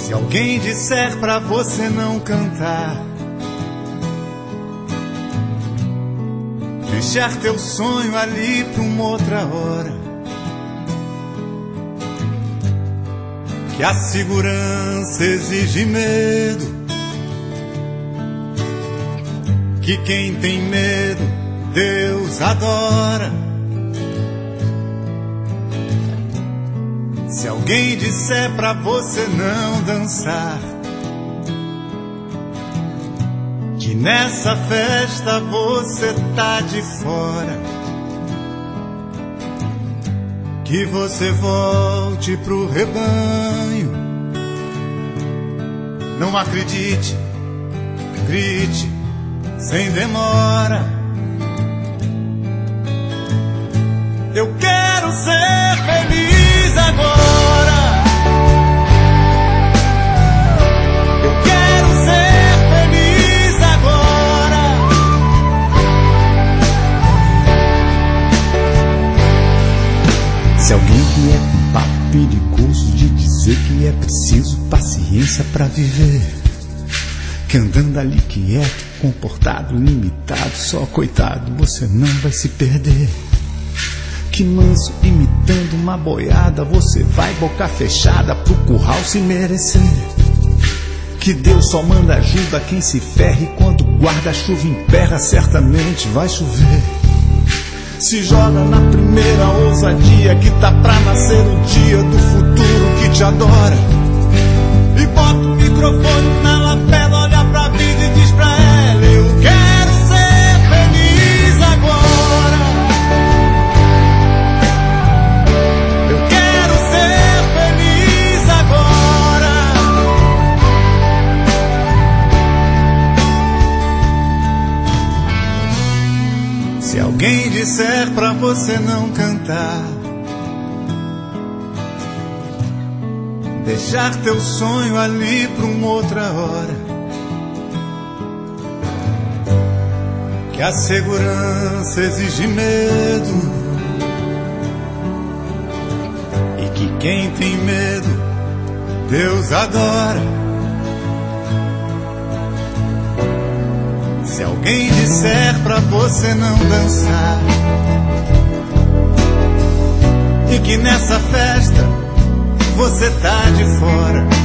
Se alguém disser pra você não cantar, deixar teu sonho ali pra uma outra hora, que a segurança exige medo, que quem tem medo Deus adora. Se alguém disser pra você não dançar, que nessa festa você tá de fora, que você volte pro rebanho, não acredite, grite sem demora. Eu quero ser feliz agora. Eu quero ser feliz agora. Se alguém vier com papo perigoso de dizer que é preciso paciência pra viver, que andando ali quieto, comportado, limitado, só coitado, você não vai se perder. Que manso imitando uma boiada, você vai boca fechada pro curral se merecer. Que Deus só manda ajuda a quem se ferra, e quando guarda-chuva emperra, certamente vai chover. Se joga na primeira ousadia, que tá pra nascer o dia do futuro que te adora. E bota o microfone na lapela, olha pra vida e diz pra ela: eu quero ser feliz agora. Eu quero ser feliz agora. Se alguém disser pra você não cantar, deixar teu sonho ali pra uma outra hora, que a segurança exige medo, e que quem tem medo Deus adora. Se alguém disser pra você não dançar, e que nessa festa você tá de fora,